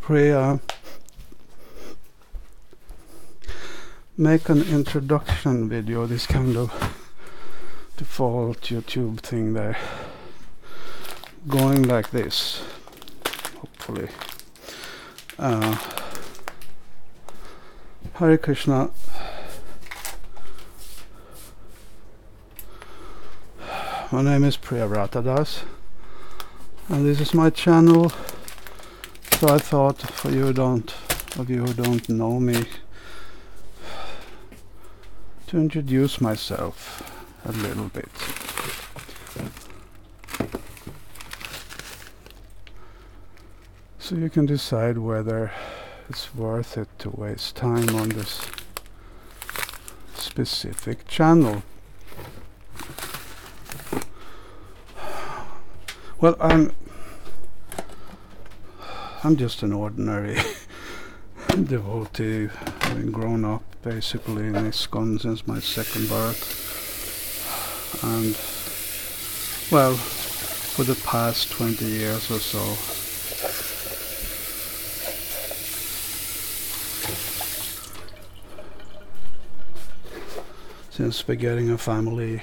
Priya, make an introduction video, this kind of default YouTube thing there, going like this, hopefully. Hare Krishna. My name is Priyavrata Das, and this is my channel. So I thought, for you of you who don't know me, to introduce myself a little bit. So you can decide whether it's worth it to waste time on this specific channel. Well, I'm just an ordinary devotee, having grown up basically in ISKCON since my second birth, and well, for the past 20 years or so, since begetting a family.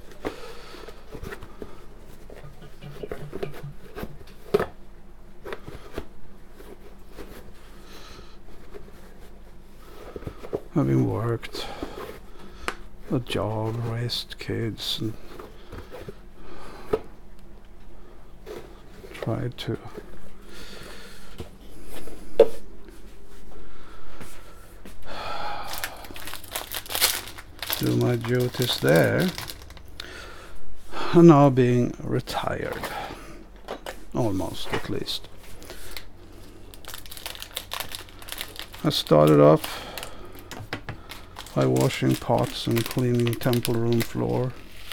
Having worked a job, raised kids, and tried to do my duties there, and now being retired, almost at least. I started off by washing pots and cleaning temple room floor.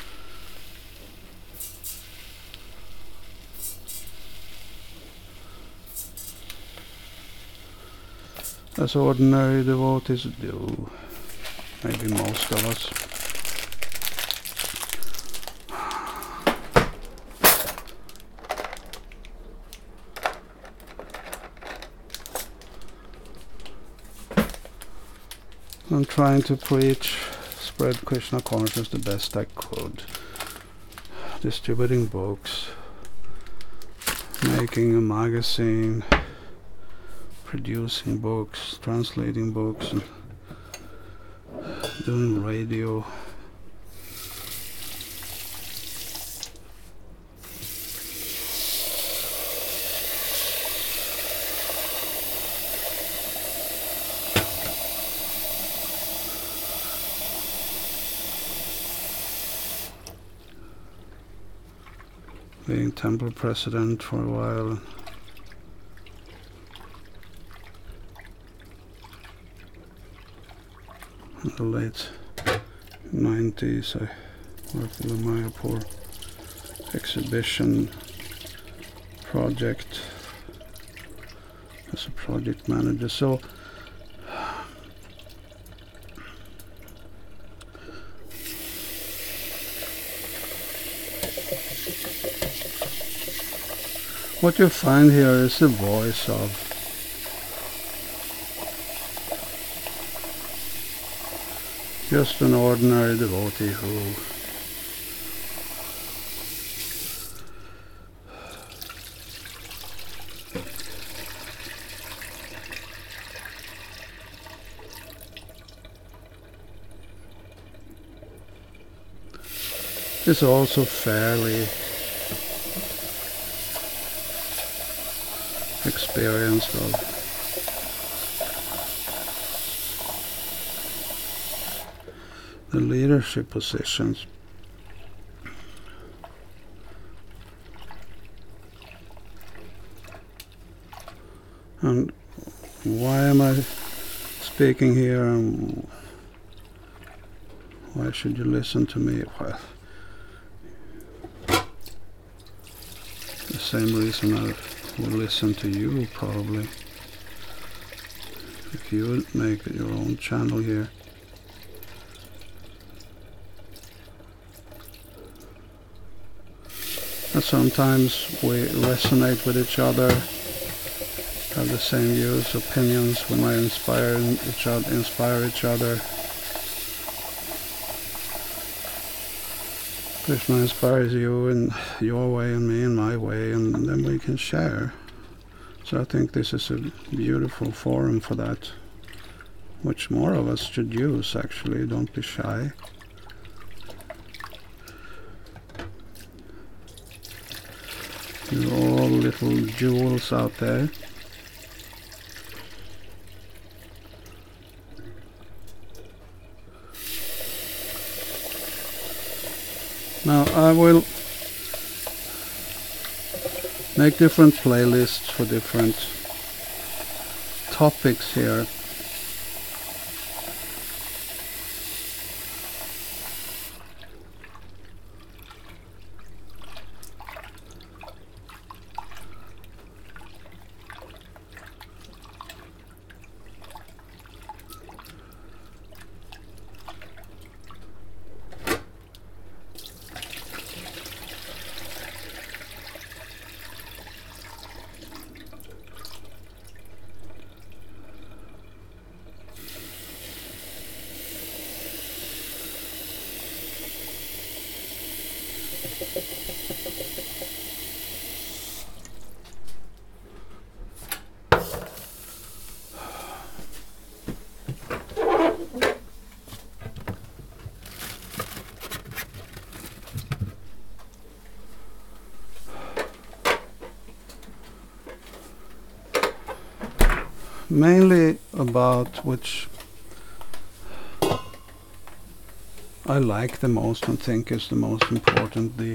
As ordinary devotees do, maybe most of us. I'm trying to preach, spread Krishna consciousness the best I could. Distributing books, making a magazine, producing books, translating books, and doing radio. Being temple president for a while. In the late 90s, I worked in the Mayapur exhibition project as a project manager. So what you find here is the voice of just an ordinary devotee who is also fairly experienced of the leadership positions. And why am I speaking here, and why should you listen to me? Well, the same reason I will listen to you, probably, if you would make your own channel here. And sometimes we resonate with each other, have the same views, opinions. We might inspire each other. Krishna inspires you in your way and me in my way, and then we can share. So I think this is a beautiful forum for that, which more of us should use actually. Don't be shy. You're all little jewels out there. Now I will make different playlists for different topics here. Mainly about which I like the most and think is the most important, the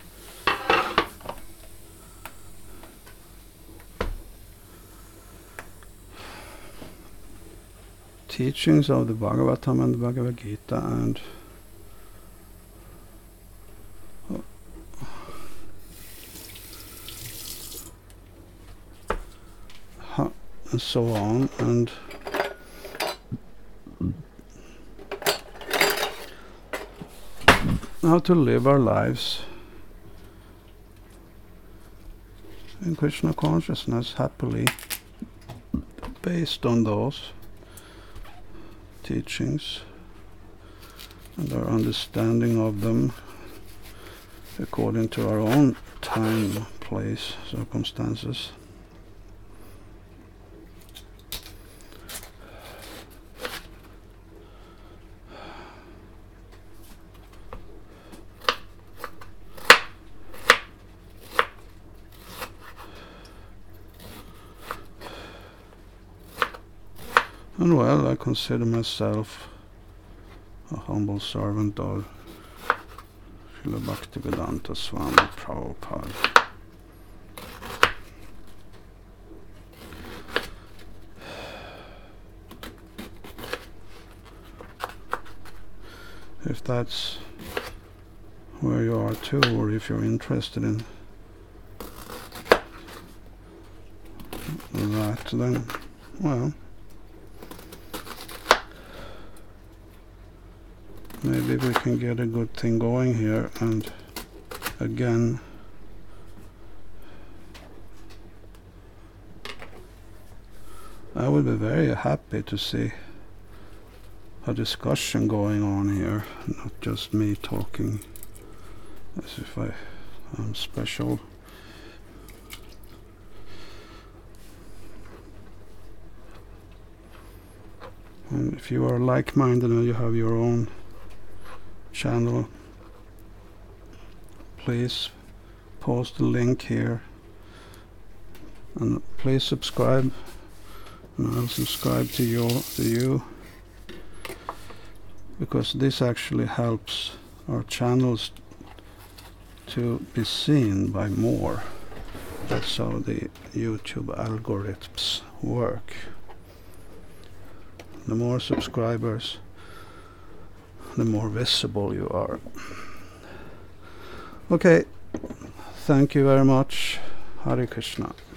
teachings of the Bhagavatam and the Bhagavad Gita, and so on, and how to live our lives in Krishna consciousness happily based on those teachings and our understanding of them according to our own time, place, circumstances. And well, I consider myself a humble servant of Srila Bhaktivedanta Swami Prabhupada. If that's where you are too, or if you're interested in that, then, well, maybe we can get a good thing going here. And again, I would be very happy to see a discussion going on here, not just me talking as if I'm special. And if you are like-minded and you have your own channel, please post the link here, and please subscribe, and I'll subscribe to you, because this actually helps our channels to be seen by more. That's how the YouTube algorithms work. The more subscribers, the more visible you are. Okay, thank you very much. Hare Krishna.